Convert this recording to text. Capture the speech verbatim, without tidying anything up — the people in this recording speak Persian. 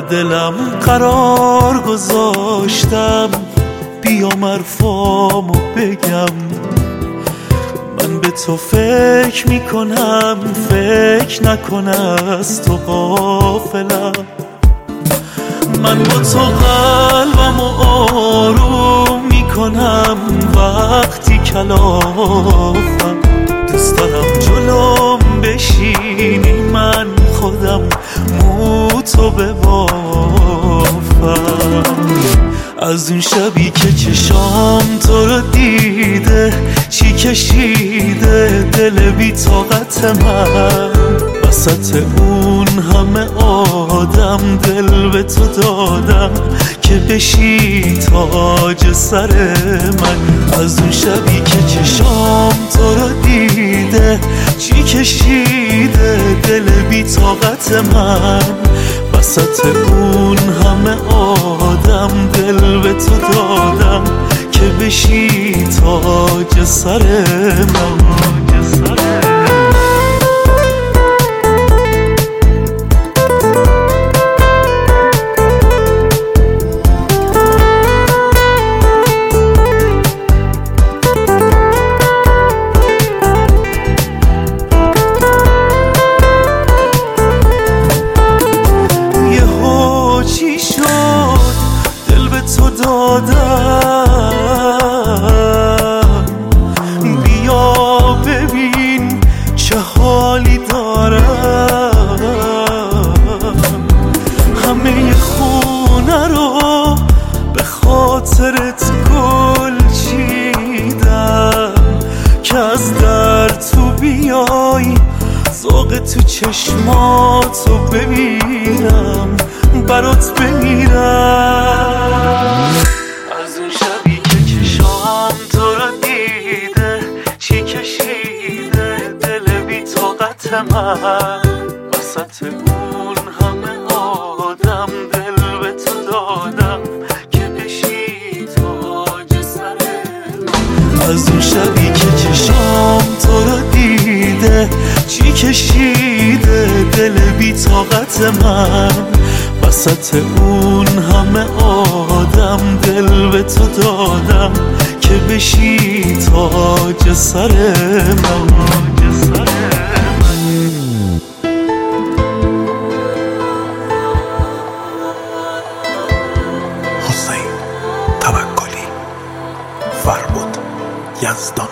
دلم قرار گذاشتم بیام حرفامو بگم. من به تو فکر میکنم، فکر نکن از تو غافلم. من با تو قلبمو آروم میکنم وقتی کلافم. دوست دارم جلوم بشینی من خودم مو تو ببافم. از اون شبی که چشام تو رو دیده چی کشیده دل بی طاقت من. وسط اون همه آدم دل به تو دادم که بشی تاج سر من. از اون شبی که چشام تو رو دیده چی کشیده دل بی طاقت من. وسط اون همه آدم دل به تو دادم که بشی تاج سر من. بیا ببین چه حالی دارم. همه خونه رو به خاطرت گل چیدم که از در تو بیای ذوق تو چشماتو ببینم برات بمیرم. از اون شبی که چشام تو رو دیده چی کشیده دل بی طاقت من. وسط اون همه آدم دل به تو دادم که بشی تاج سر من. از اون شبی که چشام تو رو دیده چی کشیده دل بی طاقت من. وسط اون همه آدم دل به تو دادم که بشی تاج سر من. حسین توکلی، فربود یزدان.